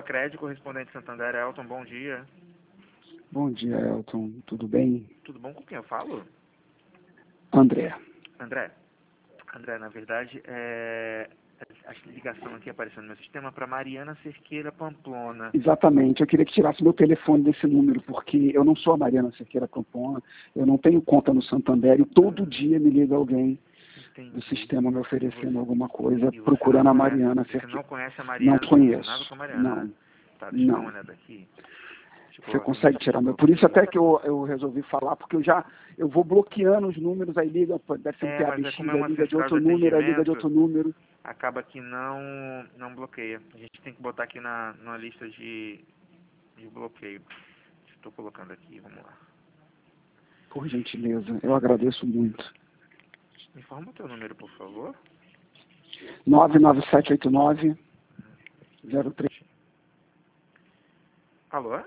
Crédito, correspondente Santander. Elton, bom dia. Bom dia, Elton. Tudo bem? Tudo bom? Com quem eu falo? André. André, na verdade, a ligação aqui apareceu no meu sistema para Mariana Cerqueira Pamplona. Exatamente. Eu queria que tirasse meu telefone desse número, porque eu não sou a Mariana Cerqueira Pamplona, eu não tenho conta no Santander e todo dia me liga alguém do sistema me oferecendo alguma coisa, procurando a Mariana Cerqueira. Você não conhece a Mariana? Não conheço. Nada com a Mariana, Não. né? Tá, deixa eu dar uma Não. olhada aqui. Você consegue tirar meu... Por isso até que eu resolvi falar, porque eu vou bloqueando os números, aí liga, deve ser um PABX, como é aí uma liga de central outro de número, aí liga de atendimento, outro número. acaba que não bloqueia. A gente tem que botar aqui numa lista de bloqueio. Estou colocando aqui, vamos lá. Por gentileza, eu agradeço muito. Me informa o teu número, por favor. 99789 03. Alô?